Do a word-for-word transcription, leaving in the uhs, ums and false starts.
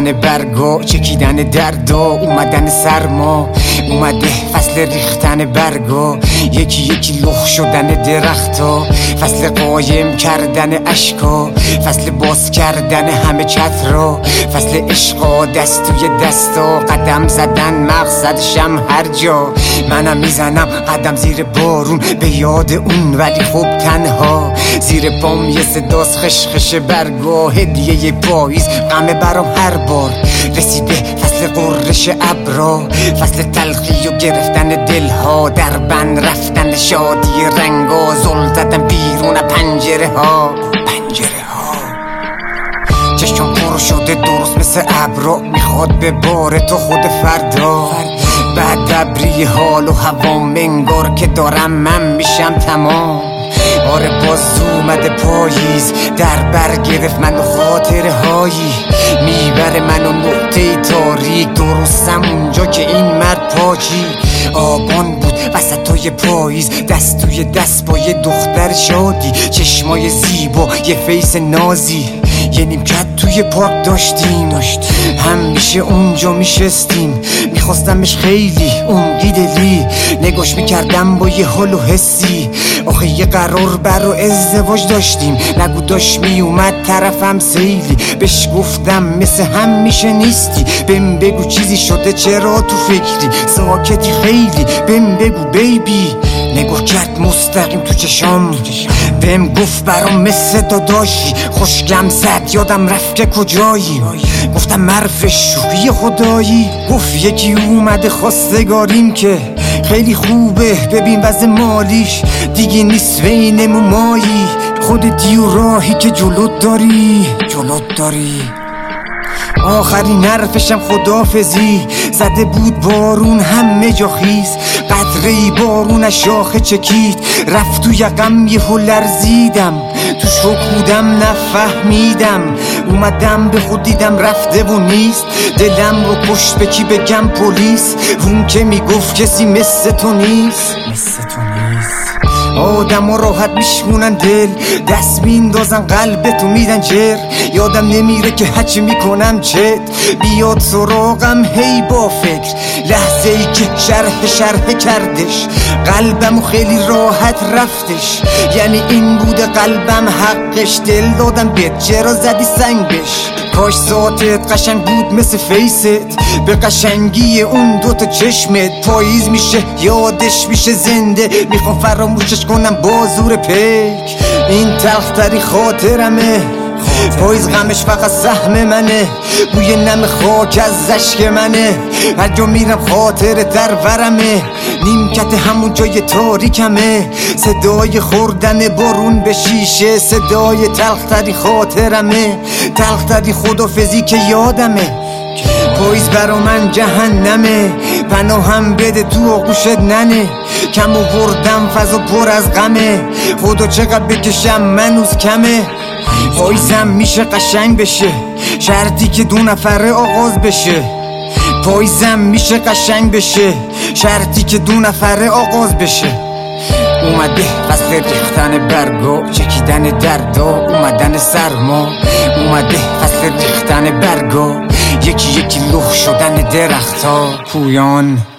ریختن برگا، چکیدن دردا، اومدن سرما، اومده فصل ریختن برگا، یکی یکی لخ شدن درختا، فصل قایم کردن اشکا، فصل باز کردن همه چترا، فصل عشقا دست توی دستا، قدم زدن مقصدشم هر جا، منم میزنم قدم زیر بارون به یاد اون، ولی خوب تنها زیر پام یه صداست خشخش برگا، هدیه پاییز غمه برام هر بار رسیده، فصل قررش ابرا، فصل تلخی و گرفتن دلها، در بند رفتن شادی رنگا، زل زدن بیرون پنجره ها پنجره ها چشم پر شده درست مثل ابرا، میخواد به بار تو خود فردا، بعد ابری حال و هوا منگار که دارم من میشم تمام. آره باز اومده پاییز، در بر گرفت منو خاطره هایی، میبره منو نقطه تاریک، درستم اونجا که این مرد پاچی. آبان بود وسطای پاییز، دست توی دست با یه دختر شادی، چشمای زیبا یه فیس نازی، یه نیمکت توی پارک داشتیم، همیشه اونجا میشستیم، میخواستمش خیلی عمقی دلی، نگاش میکردم با یه حال و حسی، آخه یه قرار بر و ازدواج داشتیم، نگو داشت میومد طرفم سیلی، بهش گفتم مثل همیشه نیستی، بهم بگو چیزی شده چرا تو فکری ساکتی خیلی، بهم بگو بیبی، نگاه کرد مستقیم تو چشام، بهم گفت برام مثل داداشی، خوشگم زد یادم رفت که کجایی، گفتم مرف شوخی خدایی، گفت یکی اومده خواستگاریم که خیلی خوبه، ببین وضع مالیش دیگه نیست بینمو مایی، خودتی و راهی که جلوت داری جلوت داری آخرین حرفشم خدافزی، زده بود بارون همه جا خیز، قطره‌ای بارون از شاخه چکید، رفت تو یقم یهو لرزیدم، تو شوک بودم نفهمیدم، اومدم به خود دیدم رفته و نیست، دلم رو کشت به کی بگم پلیس، اون که میگفت کسی مثل تو نیست مثل تو نیست. آدم ها راحت میشمونن دل، دست میندازن قلب تو میدن جر، یادم نمیره که هچی میکنم چت بیاد سراغم هی با فکر، لحظه ای که شرح شرح کردش قلبم و خیلی راحت رفتش، یعنی این بوده قلبم حقش، دل دادم بهت چرا زدی سنگش، کاش ذاتت قشنگ بود مثل فیست، به قشنگی اون دوتا چشمت پاییز میشه یادش میشه زنده، میخوام فراموشش کنم با زور پیک، این تلختری خاطرمه، پاییز غمش فقط سهم منه، بوی نم خاک از اشک منه، هر جا میرم خاطر در ورمه، نیمکت همون جای تاریکمه، صدای خوردن بارون به شیشه، صدای تلختری خاطرمه، تلختری خدافزی که یادمه، پاییز برا من جهنمه، پناهم بده تو آغوشت ننه، کم آوردم فضا پر از غمه، خدا چقدر بکشم منوز کمه، پاییزم میشه قشنگ بشه، شرطی که دو نفره آغاز بشه، پاییزم میشه قشنگ بشه، شرطی که دو نفره آغاز بشه. اومده فصل ریختن برگا، چکیدن دردا، اومدن سرما، اومده فصل ریختن برگا، یکی یکی لخ شدن درختا. پویان